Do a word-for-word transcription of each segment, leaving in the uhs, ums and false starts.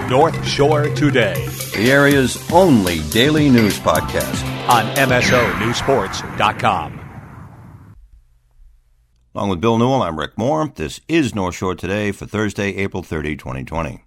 North Shore Today, the area's only daily news podcast on M S O News Sports dot com. Along with Bill Newell, I'm Rick Moore. This is North Shore Today for Thursday, April thirtieth, twenty twenty.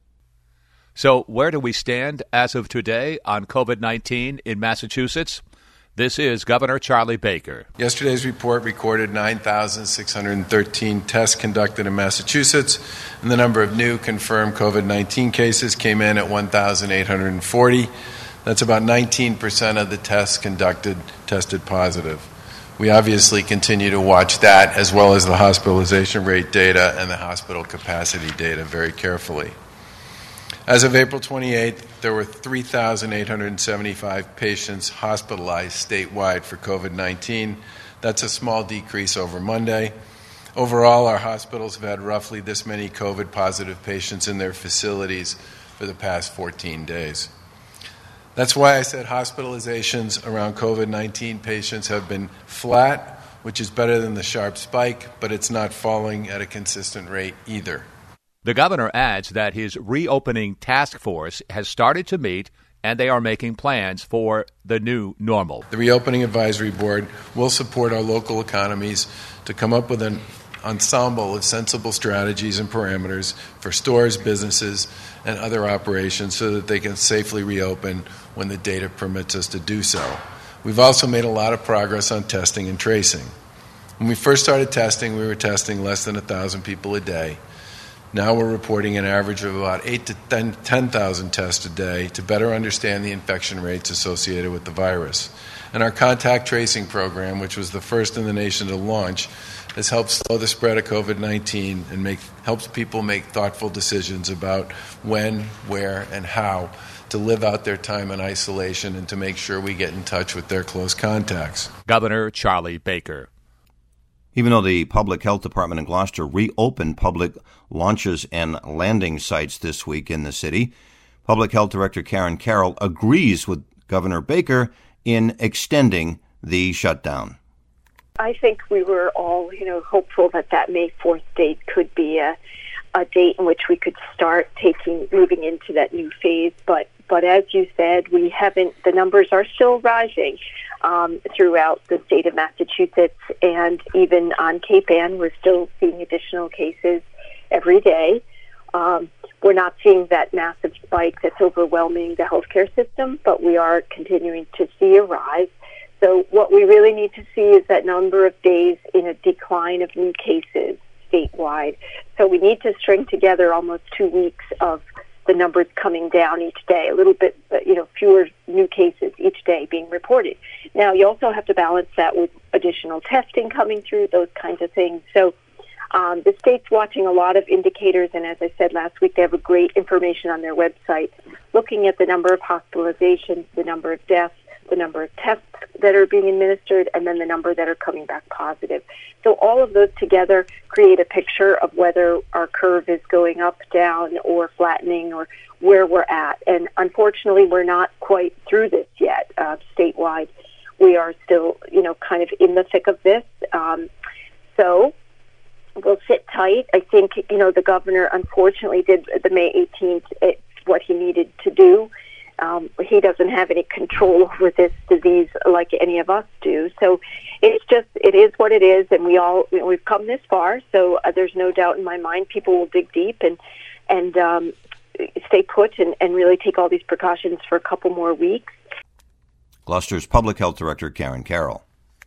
So where do we stand as of today on covid nineteen in Massachusetts? This is Governor Charlie Baker. Yesterday's report recorded nine thousand six hundred thirteen tests conducted in Massachusetts, and the number of new confirmed covid nineteen cases came in at one thousand eight hundred forty. That's about nineteen percent of the tests conducted tested positive. We obviously continue to watch that as well as the hospitalization rate data and the hospital capacity data very carefully. As of April twenty-eighth, there were three thousand eight hundred seventy-five patients hospitalized statewide for covid nineteen. That's a small decrease over Monday. Overall, our hospitals have had roughly this many COVID-positive patients in their facilities for the past fourteen days. That's why I said hospitalizations around covid nineteen patients have been flat, which is better than the sharp spike, but it's not falling at a consistent rate either. The governor adds that his reopening task force has started to meet and they are making plans for the new normal. The Reopening Advisory Board will support our local economies to come up with an ensemble of sensible strategies and parameters for stores, businesses, and other operations so that they can safely reopen when the data permits us to do so. We've also made a lot of progress on testing and tracing. When we first started testing, we were testing less than one thousand people a day. Now we're reporting an average of about eight to ten thousand tests a day to better understand the infection rates associated with the virus. And our contact tracing program, which was the first in the nation to launch, has helped slow the spread of covid nineteen and make, helps people make thoughtful decisions about when, where, and how to live out their time in isolation and to make sure we get in touch with their close contacts. Governor Charlie Baker. Even though the Public Health Department in Gloucester reopened public launches and landing sites this week in the city, Public Health Director Karen Carroll agrees with Governor Baker in extending the shutdown. I think we were all, you know, hopeful that that May fourth date could be a, a date in which we could start taking, moving into that new phase. But, but as you said, we haven't, the numbers are still rising. Um, throughout the state of Massachusetts, and even on Cape Ann, we're still seeing additional cases every day. Um, we're not seeing that massive spike that's overwhelming the healthcare system, but we are continuing to see a rise. So what we really need to see is that number of days in a decline of new cases statewide. So we need to string together almost two weeks of the numbers coming down each day, a little bit, you know, fewer new cases each day being reported. Now, you also have to balance that with additional testing coming through, those kinds of things. So um, the state's watching a lot of indicators, and as I said last week, they have a great information on their website, looking at the number of hospitalizations, the number of deaths, the number of tests that are being administered, and then the number that are coming back positive. So all of those together create a picture of whether our curve is going up, down, or flattening, or where we're at. And unfortunately, we're not quite through this yet uh, statewide. We are still, you know, kind of in the thick of this. Um, so we'll sit tight. I think, you know, the governor unfortunately did the May eighteenth it, what he needed to do. Um, he doesn't have any control over this disease like any of us do. So it's just, it is what it is, and we all, you know, we've come this far, so uh, there's no doubt in my mind people will dig deep and, and um, stay put and, and really take all these precautions for a couple more weeks. Gloucester's Public Health Director Karen Carroll.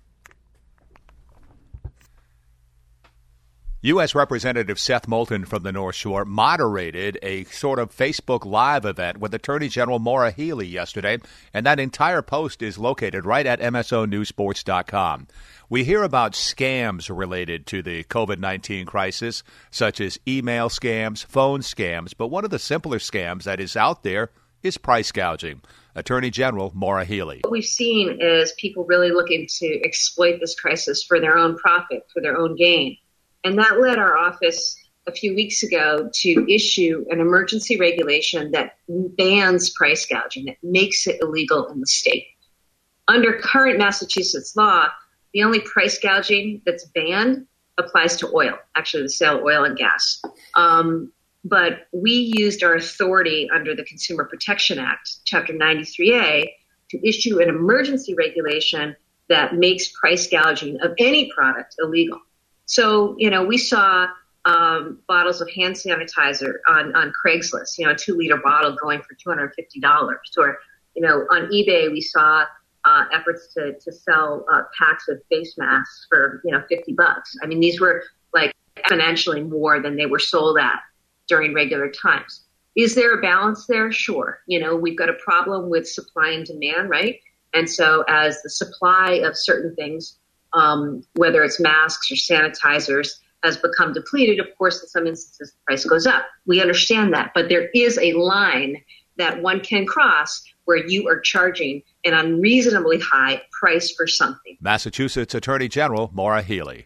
U S. Representative Seth Moulton from the North Shore moderated a sort of Facebook Live event with Attorney General Maura Healey yesterday, and that entire post is located right at M S O News Sports dot com. We hear about scams related to the covid nineteen crisis, such as email scams, phone scams, but one of the simpler scams that is out there is price gouging. Attorney General Maura Healey. What we've seen is people really looking to exploit this crisis for their own profit, for their own gain. And that led our office a few weeks ago to issue an emergency regulation that bans price gouging, that makes it illegal in the state. Under current Massachusetts law, the only price gouging that's banned applies to oil, actually the sale of oil and gas. Um, but we used our authority under the Consumer Protection Act, Chapter ninety-three A, to issue an emergency regulation that makes price gouging of any product illegal. So, you know, we saw um, bottles of hand sanitizer on, on Craigslist, you know, a two liter bottle going for two hundred fifty dollars. Or, you know, on eBay, we saw uh, efforts to, to sell uh, packs of face masks for, you know, fifty bucks. I mean, these were like exponentially more than they were sold at during regular times. Is there a balance there? Sure. You know, we've got a problem with supply and demand, right? And so as the supply of certain things, um, whether it's masks or sanitizers, has become depleted, of course, in some instances, the price goes up. We understand that. But there is a line that one can cross where you are charging an unreasonably high price for something. Massachusetts Attorney General Maura Healey.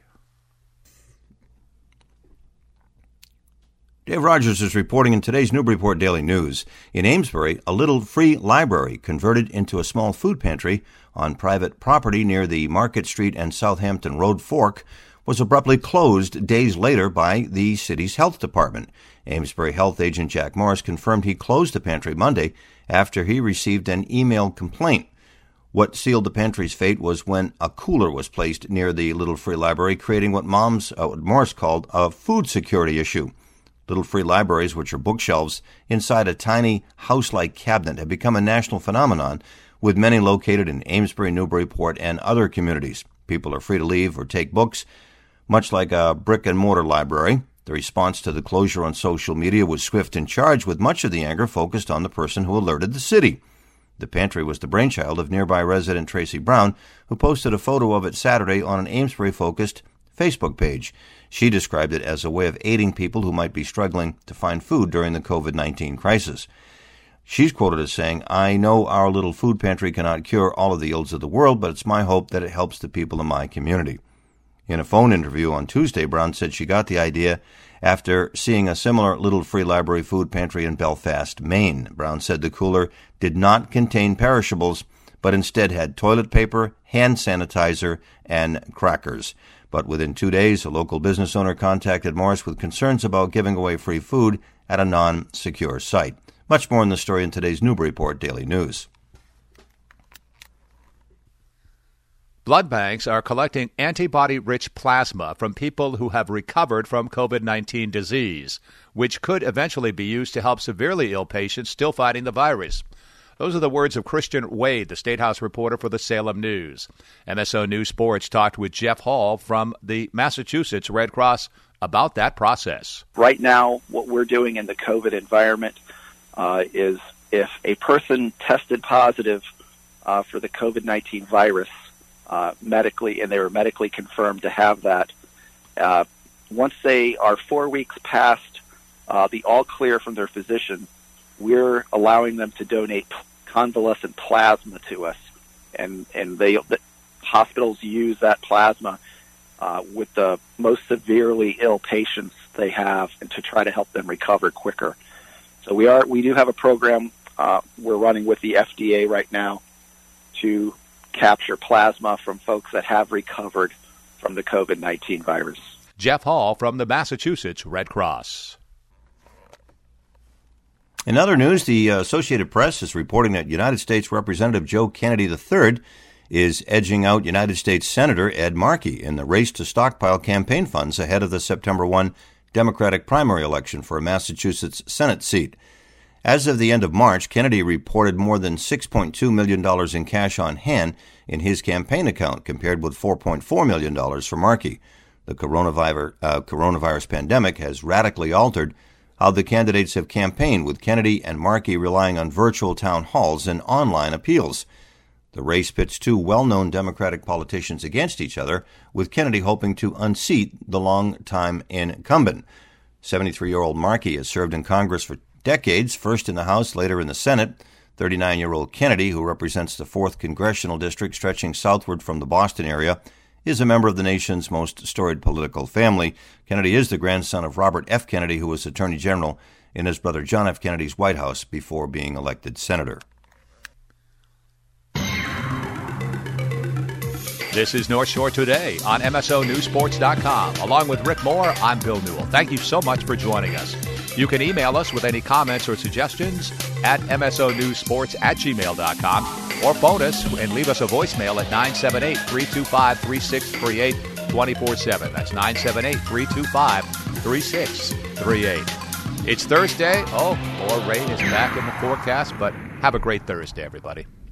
Dave Rogers is reporting in today's Newburyport Daily News. In Amesbury, a little free library converted into a small food pantry on private property near the Market Street and Southampton Road fork was abruptly closed days later by the city's health department. Amesbury Health Agent Jack Morris confirmed he closed the pantry Monday after he received an email complaint. What sealed the pantry's fate was when a cooler was placed near the Little Free Library, creating what Mom's, uh, what Morris called a food security issue. Little Free Libraries, which are bookshelves inside a tiny house-like cabinet, have become a national phenomenon, with many located in Amesbury, Newburyport, and other communities. People are free to leave or take books, much like a brick-and-mortar library. The response to the closure on social media was swift and charged, with much of the anger focused on the person who alerted the city. The pantry was the brainchild of nearby resident Tracy Brown, who posted a photo of it Saturday on an Amesbury-focused Facebook page. She described it as a way of aiding people who might be struggling to find food during the covid nineteen crisis. She's quoted as saying, "I know our little food pantry cannot cure all of the ills of the world, but it's my hope that it helps the people in my community." In a phone interview on Tuesday, Brown said she got the idea after seeing a similar Little Free Library food pantry in Belfast, Maine. Brown said the cooler did not contain perishables, but instead had toilet paper, hand sanitizer, and crackers. But within two days, a local business owner contacted Morris with concerns about giving away free food at a non-secure site. Much more in the story in today's Newburyport Daily News. Blood banks are collecting antibody-rich plasma from people who have recovered from covid nineteen disease, which could eventually be used to help severely ill patients still fighting the virus. Those are the words of Christian Wade, the State House reporter for the Salem News. M S O News Sports talked with Jeff Hall from the Massachusetts Red Cross about that process. Right now, what we're doing in the COVID environment uh, is if a person tested positive uh, for the covid nineteen virus uh, medically, and they were medically confirmed to have that, uh, once they are four weeks past uh, the all clear from their physician, we're allowing them to donate convalescent plasma to us, and and they the hospitals use that plasma uh, with the most severely ill patients they have, and to try to help them recover quicker. So we are we do have a program uh, we're running with the F D A right now to capture plasma from folks that have recovered from the covid nineteen virus. Jeff Hall from the Massachusetts Red Cross. In other news, the Associated Press is reporting that United States Representative Joe Kennedy the third is edging out United States Senator Ed Markey in the race to stockpile campaign funds ahead of the September first Democratic primary election for a Massachusetts Senate seat. As of the end of March, Kennedy reported more than six point two million dollars in cash on hand in his campaign account, compared with four point four million dollars for Markey. The coronavirus, uh, coronavirus pandemic has radically altered how the candidates have campaigned, with Kennedy and Markey relying on virtual town halls and online appeals. The race pits two well-known Democratic politicians against each other, with Kennedy hoping to unseat the long-time incumbent. seventy-three-year-old Markey has served in Congress for decades, first in the House, later in the Senate. thirty-nine-year-old Kennedy, who represents the fourth Congressional District stretching southward from the Boston area, is a member of the nation's most storied political family. Kennedy is the grandson of Robert F. Kennedy, who was Attorney General in his brother John F. Kennedy's White House before being elected senator. This is North Shore Today on M S O News Sports dot com. Along with Rick Moore, I'm Bill Newell. Thank you so much for joining us. You can email us with any comments or suggestions at msonewsports at gmail dot com or phone us and leave us a voicemail at nine seven eight, three two five, three six three eight twenty-four seven. That's nine seven eight, three two five, three six three eight. It's Thursday. Oh, more rain is back in the forecast, but have a great Thursday, everybody.